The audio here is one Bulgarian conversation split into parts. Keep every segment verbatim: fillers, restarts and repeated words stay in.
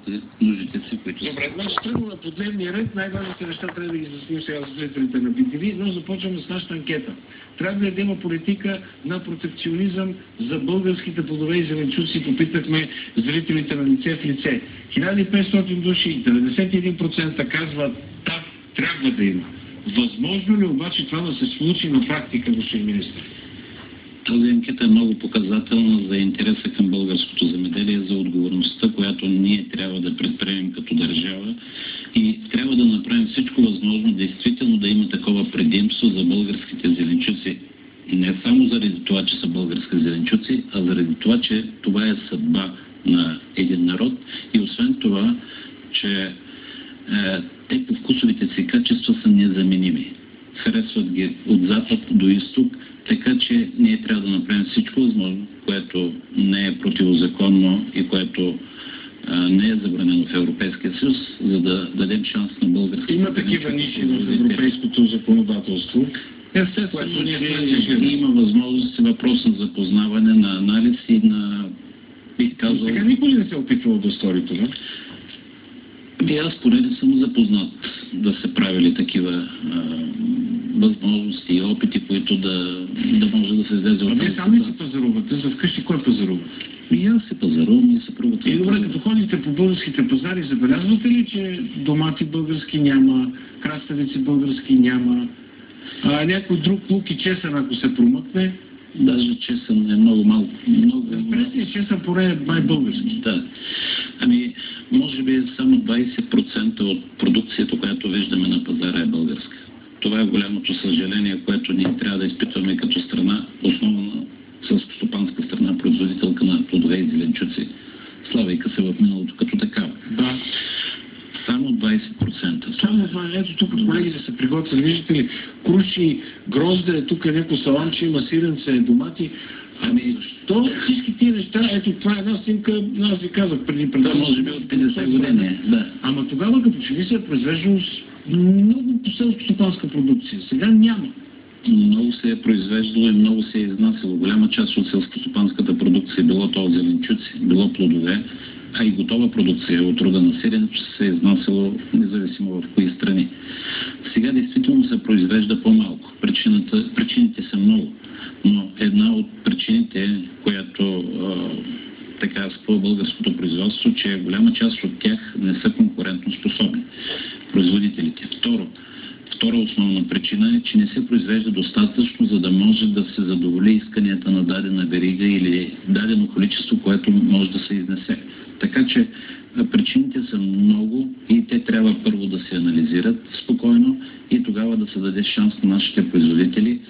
нуждите, нуждите си, които са. Добре, значи тръгваме по дневния ред. Най-важните неща трябва да ги изясним сега с зрителите на би ти ви, но започваме с нашата анкета. Трябва ли да има политика на протекционизъм за българските плодове и зеленчуци? Попитахме зрителите на лице в лице. хиляда и петстотин души, деветдесет и един процента казват да, трябва да има. Възможно ли обаче това да се случи на практика, господин министър? Тази анкета е много показателна за интереса към българското земеделие, за отговорността, която ние трябва да предприемем като държава и трябва да направим всичко възможно действително да има такова предимство за българските зеленчуци. Не само заради това, че са български зеленчуци, а заради това, че това е съдба на един народ и освен това, че е, те по вкусовите си качества са незаменими. Харесват ги от запад до изток, така че ние трябва да направим всичко възможно, което не е противозаконно и което а, не е забранено в Европейския съюз, за да дадем шанс на българските. Има такива ниши в европейското законодателство. Естествено, че има възможност въпрос на запознаване, на анализ и на, бих казал... Сега никой не се е опитвал да стори това? Ами аз поне не съм запознат да се правили такива а, възможности и опити, които да, да може да се излезе от тази тази ситуация. А вие сами си пазарувате? За вкъщи кой пазарува? И аз се пазарувам и съпругата. И добре, като ходите по българските пазари, забелязвате ли, че домати български няма, краставици български няма, а някой друг лук и чесън, ако се промъкне? Даже чесън е много малко. Много... Пресния чесън поне е май български. Да. Ами, може би само двайсет процента от продукцията, която виждаме на пазара е българска. Това е голямото съжаление, което ние трябва да изпитваме като страна, основна селскостопанска страна, производителка на плодове и зеленчуци, славейка се в миналото като такава. Да. Само двайсет процента. Само това, ето тук колегите са приготвили, виждате ли, круши, грозде, тук е някакво саламче, има сиренце, домати. Ами защо всички тия неща, ето това е една снимка, аз ви казах преди преди. Да, може би от петдесет години. Да. Ама тогава като че ли се е произвеждало много селскостопанска продукция, сега няма. Много се е произвеждало и много се е изнасяло. Голяма част от селскостопанската продукция, било то зеленчуци, било плодове, а и готова продукция от рода на сиренето се е изнасяло независимо в кои страни. Сега действително се произвежда по-малко. Причините са много, но една от причините, която а, така спъва българското производство, че голяма част от тях не са конкурентно способни. Производителите. Второ, Втора основна причина е, че не се произвежда достатъчно, за да може да се задоволи исканията на дадена верига или дадено количество, което може да се изнесе. Така че причините са много и те трябва първо да се анализират спокойно и тогава да се даде шанс на нашите производители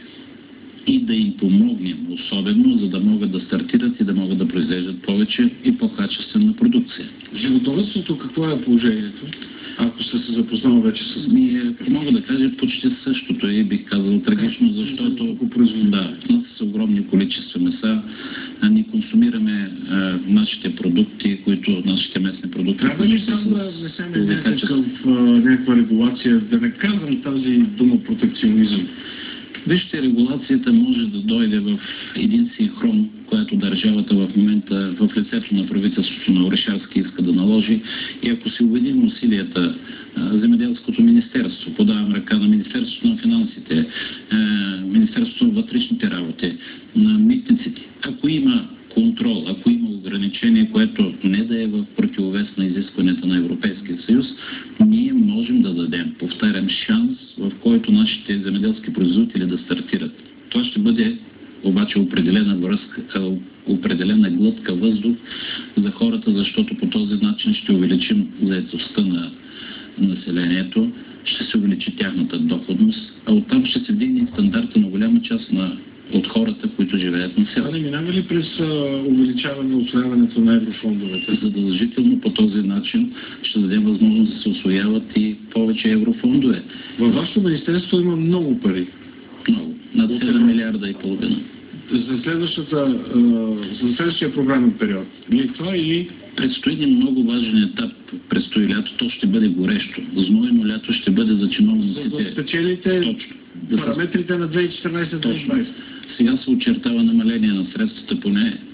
и да им помогнем особено, за да могат да стартират и да могат да произвеждат повече и по-качествена продукция. В животновъдството какво е положението? Ако сте се запознал вече с... Ние, мога да кажа, почти същото и бих казал трагично, защото да, внася огромни количества меса, а ние консумираме а, нашите продукти, които, нашите местни продукти... Трябва ли само да внесем някакъв, някаква регулация, да не казвам тази дума протекционизъм? Вижте, регулацията може да дойде в един синхрон, която държавата в момента в лицето на правителството на Орешарски иска да наложи. И ако си убедим усилията, Земеделското министерство, подавам ръка на Министерството на финансите, Министерството на вътрешните работи, на митниците, ако има контрол, ако има ограничение, което не да е в противовес на изискванията на Европейския съюз, ние можем да дадем, повтарям, шанс, в който нашите земеделски производители да стартират. Това ще бъде обаче определена връзка, определена глътка въздух за хората, защото по този начин ще увеличим заетостта на населението, ще се увеличи тяхната доходност, а оттам ще се вдигне стандарта на голяма част на от хората, които живеят на село. А не минава ли през увеличаване на усвояването на еврофондовете? Задължително по този начин ще дадем възможност да се усвояват и повече еврофондове. Във вашето министерство има много пари. Много. Над седем милиарда и половина. За, следващата, за следващия програмен период. Ли това или... Предстои един много важен етап. Предстои лято. То ще бъде горещо. Знойно лято ще бъде за чиновниците. За да спечелите точно. Параметрите на две хиляди и четиринадесета - две хиляди и двадесета. Сега се очертава намаление на средствата поне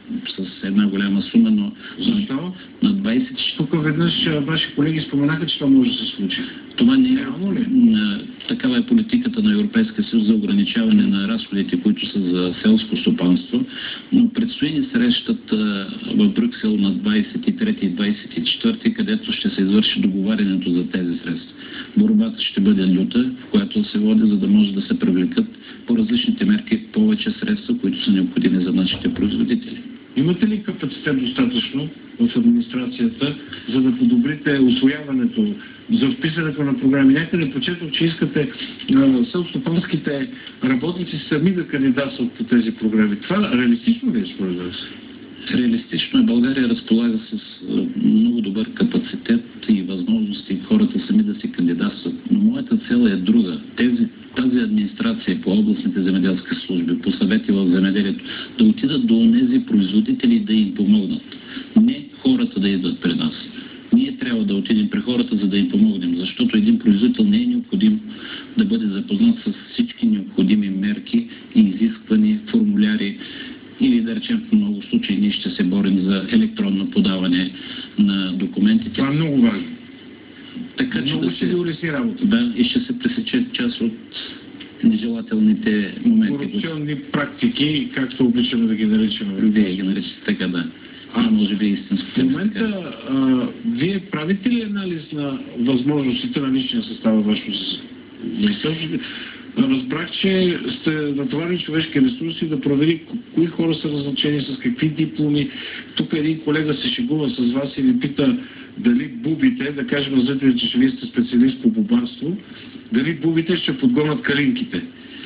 с една голяма сума, но Защо? на двайсет... Тук веднъж ваши колеги споменаха, че това може да се случи. Това не е Реално ли? Такава е политиката на Европейския съюз за ограничаване на разходите, които са за селско стопанство, но предстои ни срещата в Брюксел на двайсет и трети и двайсет и четвърти, където ще се извърши договарянето за тези средства. Борбата ще бъде люта, в която се води, за да може да се привлекат по различните мерки повече средства, които са необходими за нашите производители. Имате ли капацитет достатъчно в администрацията, за да подобрите усвояването, за вписането на програми? Някъде почетох, че искате селскостопанските работници сами да кандидатстват по тези програми. Това реалистично ли е според вас? Реалистично е. България разполага с много добър капацитет и възможности хората сами да си кандидатстват. Но моята цел е друга. Тези, тази администрация по областните земеделски служби, по съвети в земеделието, да отидат до тези производители да им помогнат. Не хората да идват при нас. Ние трябва да отидем при хората, за да им помогнем, защото един производител не е необходим да бъде запознат с всички необходими мерки и изисквани формуляри. Или да речем в много случаи ние ще се борим за електронно подаване на документите. Това е много важно. Така, че много да ще се... ви улесни работа. Да, и ще се пресече част от нежелателните моменти. Корупционни практики, както обичаме да ги наричаме. Вие ги наричате така, да. А може би истинско. В момента а, вие правите ли анализ на възможностите на личния състав във вашето министерство? Разбрах, че сте натоварили човешки ресурси да провери кои хора са назначени, с какви дипломи. Тук един колега се шегува с вас и ви пита дали бубите, да кажем на зрителите, че вие сте специалист по бубарство, дали бубите ще подгонят калинките.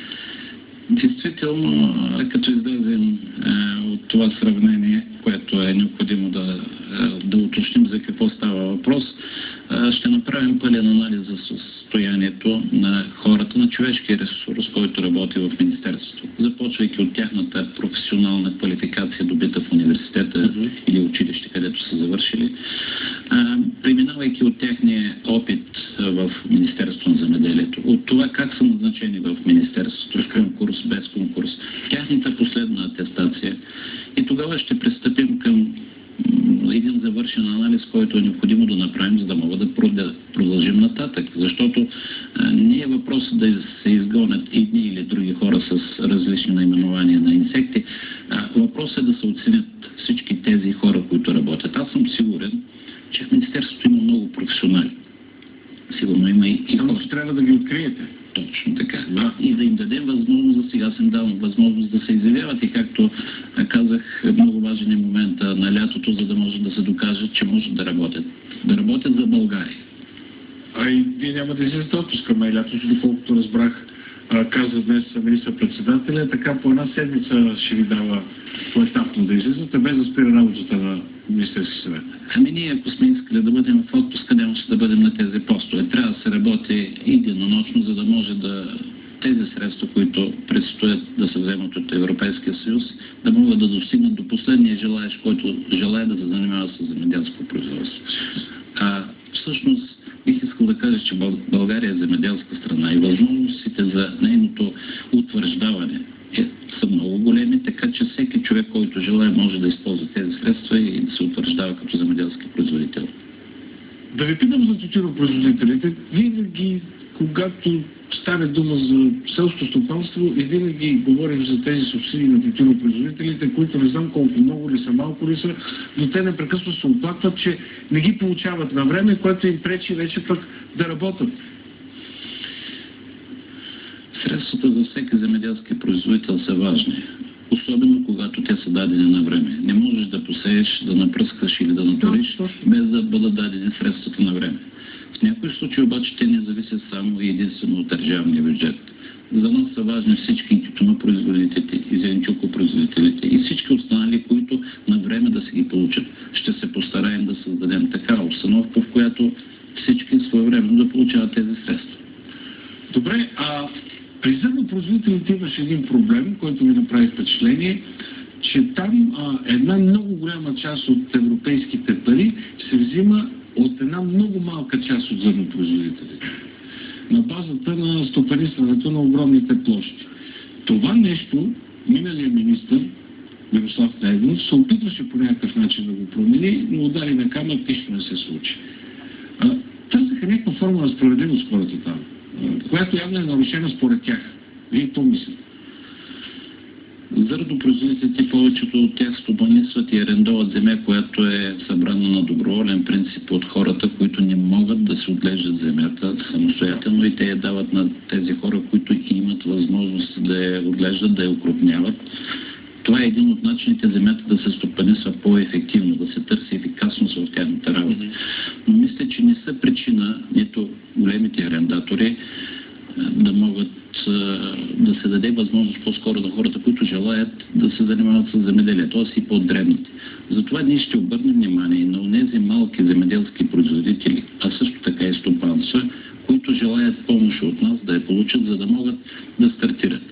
Действително, като излезем от това сравнение, което е необходимо да, да уточним за какво става въпрос, ще направим пълен анализ за състоянието на хората, на човешкия ресурс, който работи в Министерството. Започвайки от тяхната професионална квалификация, добита в университета mm-hmm. или училище, където са завършили, преминавайки от техния опит в Министерството на земеделието, от това как са назначени в Министерството, с конкурс, без конкурс, тяхната последна атестация, и тогава ще пристъпим към един завършен анализ, който е необходимо да направим, за да мога да продължим нататък. Защото а, не е въпросът да се изгонят едни или други хора с различни наименования на инсекти. А, въпросът е да се оценят всички тези хора, които работят. Аз съм сигурен, че в Министерството има много професионали. Сигурно има и, и Само, че трябва да ги откриете. Точно така. Да. И да им дадем възможност, за сега съм дал възможност да се изявяват, и както казах, много важен е момента на лятото, за да може да се докажат, че може да работят. Да работят за България. А и вие няма да излезете отпуска май лятото, доколкото разбрах, каза днес министър-председателя, така по една седмица ще ви дава поетапно да излизате, без да спира работата на Министерски съвет. Ами ние, ако сме искали да бъдем в отпуска, нямаше да бъдем на тези постове. Трябва да се работи и денонощно, за да може да тези средства, които предстоят да се вземат от Европейския съюз, да могат да достигнат до последния желаещ, който желая да се занимава с земеделско производство. А всъщност бих искал да кажа, че България е земеделска страна и възможностите за нейното утвърждаване е, са много големи, така че всеки човек, който желая, може да използва тези средства и да се утвърждава като земеделски производител. Да ви питам за тютюнопроизводителите. Винаги, когато стане дума за селско стопанство, и винаги говорим за тези субсидии на тютюнопроизводителите, които не знам колко много ли са, малко ли са, но те непрекъснато се оплакват, че не ги получават на време, което им пречи вече пък да работят. Средствата за всеки земеделски производител са важни, особено когато те са дадени на време. Не можеш да посееш, да напръскаш или да наториш, без да бъдат дадени средствата на време. В някои случаи обаче те не зависят само и единствено от държавния бюджет. За нас са важни всички тютюнопроизводителите и зеленчукопроизводителите и всички останали, които на време да си ги получат. Ще се постараем да създадем такава обстановка, в която всички своевременно да получават тези средства. Добре, а при зърнопроизводителите имаше един проблем, който ми направи впечатление, че там а, една много голяма част от европейските пари се взима от една много малка част от зърнопроизводителите на базата на стопанисването на огромните площи. Това нещо миналия министър Мирослав Найденов, се опитваше по някакъв начин да го промени, но удари на камък, нищо не се случи. А, търсеха някаква форма на справедливост хората там, която явно е нарушена според тях. Вие какво мислите? Зърнопроизводителите, повечето от тях стопанисват и арендуват земя, която е събрана на доброволен принцип от хората, които не могат да се отглеждат земята самостоятелно, и те я дават на тези хора, които имат възможност да я отглеждат, да я укрупняват. Това е един от начините земята да се стопанисва по-ефективно, да се търси ефикасност в тяхната работа. Но мисля, че не са причина нито големите арендатори да могат да се даде възможност по-скоро на хората, които желаят да се занимават с земеделие, т.е. и по-дребните. Затова ние ще обърнем внимание на тези малки земеделски производители, а също така и стопанства, които желаят помощ от нас да я получат, за да могат да стартират.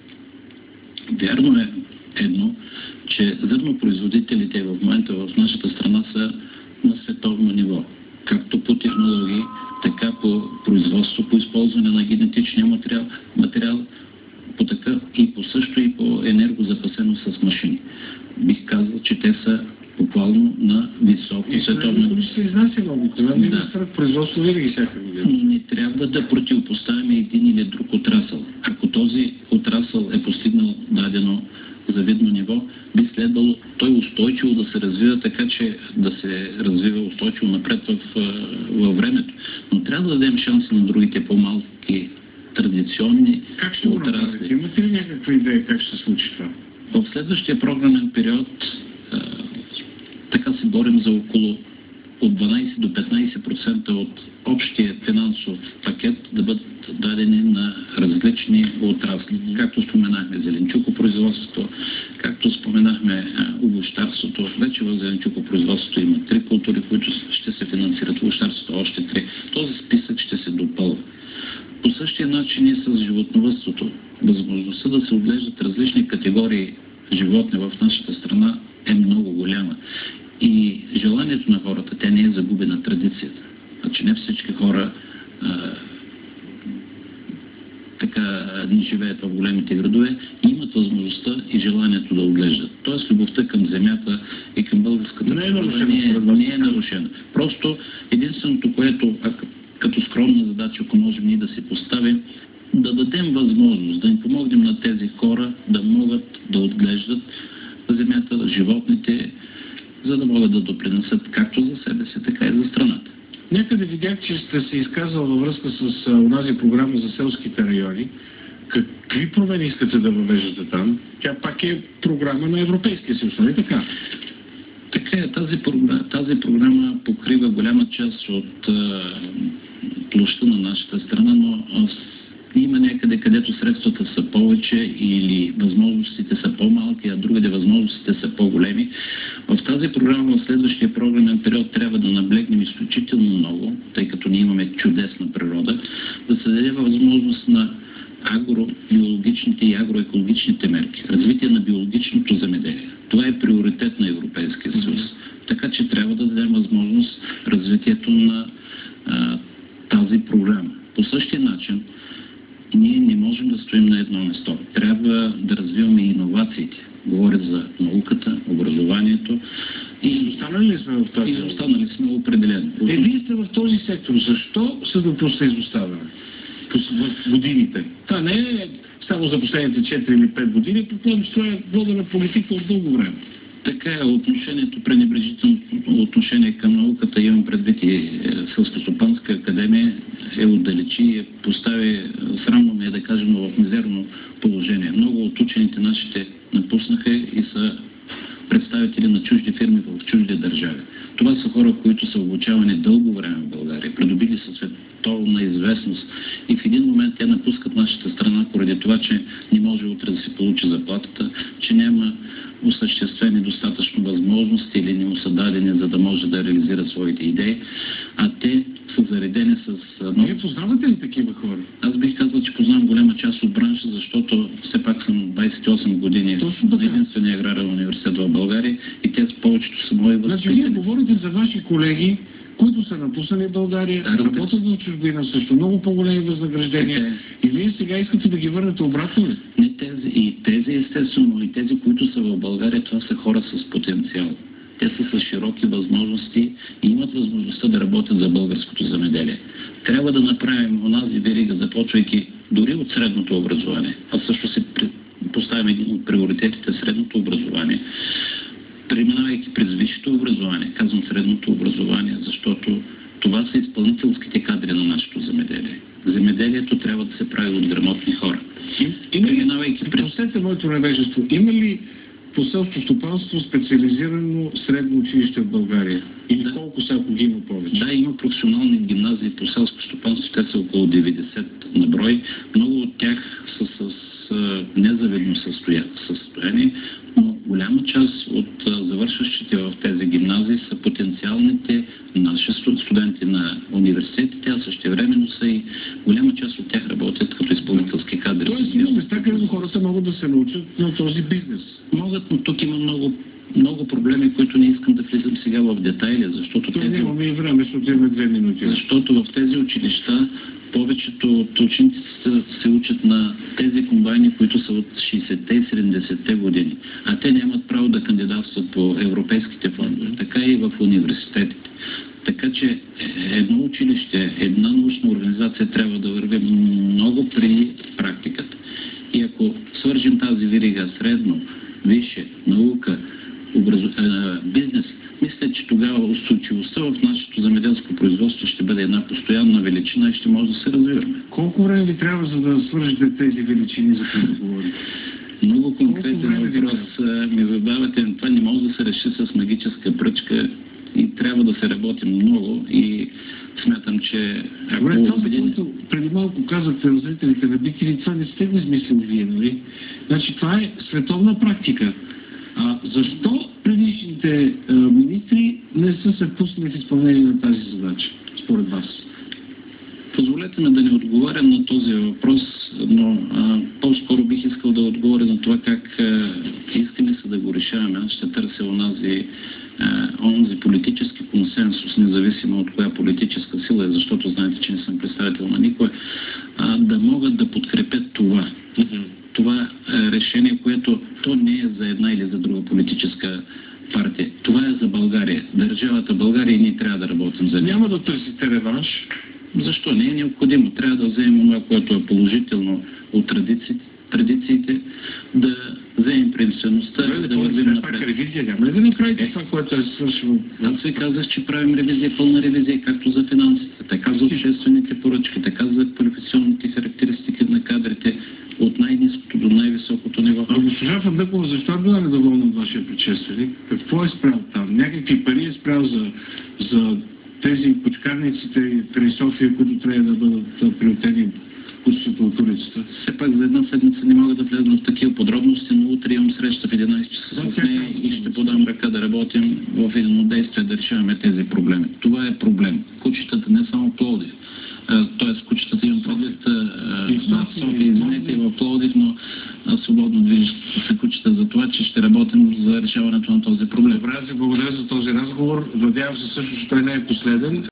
Вярно е едно, че зърнопроизводителите в момента в нашата страна са на световно ниво, както по технологии, така по производство, по използване на генетичния материал, материал по така и по също и по енергозапасеност с машини. Бих казал, че те са буквално на високо световно. И се изнася много. Когато да. Свърх производство винаги всяка година. Но не трябва да противопоставяме един или друг отрасъл. Ако този отрасъл е постигнал дадено завидно ниво, би следвало той устойчиво да се развива, така че да се развива устойчиво напред в, във времето. Но трябва да дадем шанс на другите по-малки традиционни как ще отрасли. Имате ли някаква идея как ще се случи това? В следващия програмен период а, така се борим за около от дванайсет до петнайсет процента от общия финансов пакет да бъдат дадени на различни отрасли. Както споменахме зеленчукопроизводството, както споменахме овощарството. Вече в зеленчукопроизводството има три култури, които ще се финансират, овощарството още три. Този списък ще се допълва. По същия начин и с животновъдството. Възможността да се отглеждат различни категории животни в нашата страна е много голяма. И желанието на хората, тя не е загубена традицията. Значи не всички хора а, така не живеят в големите градове и имат възможността и желанието да отглеждат. Тоест любовта към земята и към българската не е нарушена. Не, не е нарушена. Просто единственото, което като скромна задача, ако можем ние да си поставим, да дадем възможност, да им помогнем на тези хора да могат да отглеждат земята, животните, за да могат да допринесат както за себе си, така и за страната. Някъде видях, че сте се изказал във връзка с а, онази програма за селските райони. Какви промени искате да въвеждате там? Тя пак е програма на Европейския съюз, нали така? Така е, тази програма, тази програма покрива голяма част от а, площта на нашата страна, но аз, има някъде, където средствата са повече или възможностите са по-малки, а другаде възможностите са по-големи. В тази програма, в следващия програмен период трябва да наблегнем изключително много, тъй като ние имаме чудесна природа, да се даде възможност на агробиологичните и агроекологичните мерки, развитие на биологичното земеделие. Това е приоритет на Европейския съюз. Така че трябва да дадем възможност развитието на а, тази програма. По същия начин, ние не можем да стоим на едно место. Трябва да развиваме иновациите. Говоря за науката, образованието. И изостанали ли сме в тази? Изостанали сме определено. Е, вие сте в този сектор. Защо се допуска изоставяне? В годините. Това не е само за последните четири или пет години, предполагам, че това е водена политика от дълго време. Така е, отношението, пренебрежителното отношение към науката, имам предвид и Селскостопанска академия, е отдалечи и постави, срамно ми е да кажем, в мизерно положение. Много от учените нашите напуснаха и са представители на чужди фирми в чужди държави. Това са хора, които са обучавани дълго време в България, придобили са световна известност и в един момент те напускат нашата страна поради това, че не може утре да се получи заплатата, че няма осъществени достатъчно възможности или не му са дадени, за да може да реализира своите идеи, а те са заредени с... Вие познавате ли такива хора? Аз бих казал, че познавам голяма част от бранша, защото все пак съм двайсет и осем години на единствения аграрен университет в България и те с повечето са мои възпитани. Значи вие говорите за ваши колеги, които са напуснали България, да, работят в чужбина също много по-големи възнаграждения и вие сега искате да ги върнете обратно ли? Не тези, и тези, естествено, и тези, които са в България, това са хора с потенциал. Те са с широки възможности и имат възможността да работят за българското земеделие. Трябва да направим онази верига, започвайки дори от средното образование. Аз също си поставям един от приоритетите средното образование. Преминавайки през висшето образование, казвам средното образование, защото това са изпълнителските кадри на нашето земеделие. Земеделието трябва да се прави от грамотни хора. Преминавайки през... Простете моето невежество, има ли по селско стопанство специализирано средно училище в България? Или да. Колко са, ако ги има повече? Да, има професионални гимназии по селско стопанство, те са около деветдесет на брой. Много от тях са с а, незавидно състояние, но голяма част от а, завършващите в тези гимназии са потенциалните наши студенти на университетите, а същевременно са и голяма част от тях работят като изпълнителски кадри. Тоест има места, където хората могат да се научат на този бизнес. Могат, но тук има много много проблеми, които не искам да влизам сега в детайли, защото То тези... нямаме и време, защото имаме две минути. Защото в тези училища повечето от учениците се учат на тези комбайни, които са от шейсетте и седемдесетте години. А те нямат право да кандидатстват по европейските фондове, така и в университетите. Така че едно училище, една научна организация трябва да върви много при практиката. И ако свържим тази верига средно, висше, наука, образу... бизнес, мисля, че тогава устойчивостта в нашето земеделско производство ще бъде една постоянна величина и ще може да се развиваме. Колко време ви трябва, за да свържете тези величини, за които говорите? Много конкретен въпрос ми задавате. Това не може да се реши с магическа пръчка и трябва да се работи много и смятам, че... Добре, това, за което преди малко казахте на зрителите на би ти ви, това не сте го измислили вие, нали? Значи това е световна практика. А защо предишните а, министри не са се пуснали в изпълнение на тази задача, според вас? Позволете ме да не отговарям на този въпрос, но а, по-скоро бих искал да отговоря на това как а, искаме се да го решаваме. Аз ще търся онази, а, онзи политически консенсус, независимо от коя политическа сила е, защото знаете, че не съм представител на никой, а, да могат да подкрепят това. Mm-hmm. Това е решение, което то не е за една или за друга политическа партия. Това е за България. Държавата България и ние трябва да работим за нея. Няма да търсите реванш? Защо? Не е необходимо. Трябва да вземем това, което е положително от традициите, традициите да вземем принципността и да вървим напред. Ревизия няма ли да направите е, това, което е свършило? Аз ви казах, че правим ревизия, пълна ревизия, както за финансите, така за обществените поръчки, така за квалификационните характеристики на кадрите, от най-ниското до най-високото ниво. А госпожа Фандъкова, защо е била недоволна от вашия предшественик? Какво е спрял там? Някакви пари е спрял за, за тези почкарниците край София, които трябва да бъдат приютени кучетото от улицата? Все пак за една седмица не мога да влезна в такива подробности, но утре имам среща в единайсет часа да, с нея и ще подам ръка да работим в единодействие да решаваме тези проблеми. Това е проблем. Кучетата не само Пловдив. Т.е. кучетата имам предвид на София, извинете, и в Пловдив, но свободно движещите се кучета за това, че ще работим за решаването на този проблем. Добре, аз ви благодаря за този разговор. Надявам се също, че той не е последен.